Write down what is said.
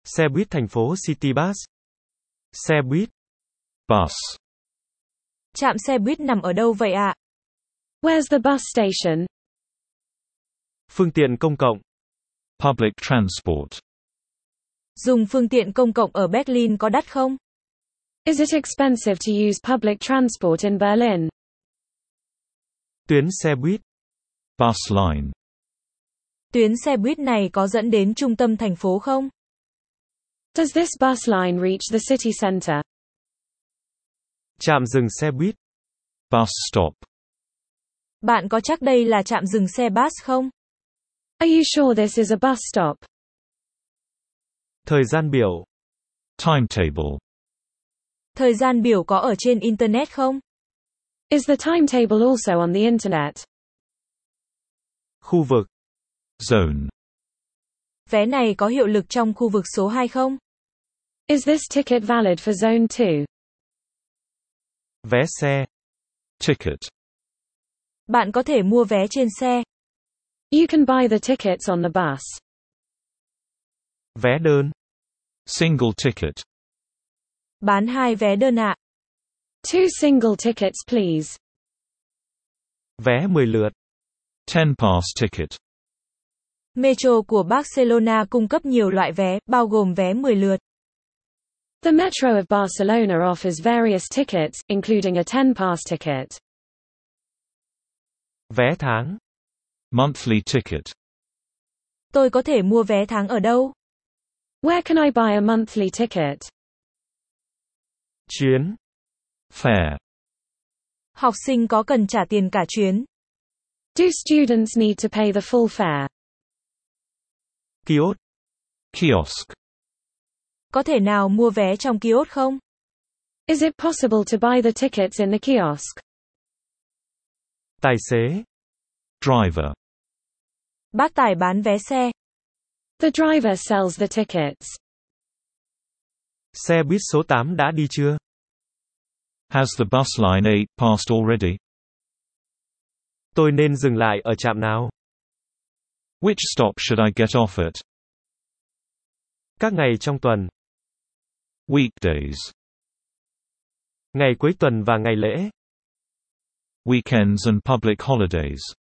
Xe buýt thành phố City Bus. Xe buýt. Bus. Trạm xe buýt nằm ở đâu vậy ạ? Where's the bus station? Phương tiện công cộng. Public transport. Dùng phương tiện công cộng ở Berlin có đắt không? Is it expensive to use public transport in Berlin? Tuyến xe buýt. Bus line. Tuyến xe buýt này có dẫn đến trung tâm thành phố không? Does this bus line reach the city center? Trạm dừng xe buýt. Bus stop. Bạn có chắc đây là trạm dừng xe bus không? Are you sure this is a bus stop? Thời gian biểu. Timetable. Thời gian biểu có ở trên Internet không? Is the timetable also on the internet? Khu vực. Zone. Vé này có hiệu lực trong khu vực số 2 không? Is this ticket valid for Zone 2? Vé xe. Ticket. Bạn có thể mua vé trên xe. You can buy the tickets on the bus. Vé đơn. Single ticket. Bán 2 vé đơn ạ. 2 single tickets please. Vé 10 lượt. 10 pass ticket. Metro của Barcelona cung cấp nhiều loại vé, bao gồm vé 10 lượt. The Metro of Barcelona offers various tickets, including a 10 pass ticket. Vé tháng. Monthly ticket. Tôi có thể mua vé tháng ở đâu? Where can I buy a monthly ticket? Chuyến. Fare. Học sinh có cần trả tiền cả chuyến? Do students need to pay the full fare? Kiosk. Kiosk. Có thể nào mua vé trong kiosk không? Is it possible to buy the tickets in the kiosk? Tài xế. Driver. Bác tài bán vé xe. The driver sells the tickets. Xe buýt số 8 đã đi chưa? Has the bus line 8 passed already? Tôi nên dừng lại ở trạm nào? Which stop should I get off at? Các ngày trong tuần. Weekdays. Ngày cuối tuần và ngày lễ. Weekends and public holidays.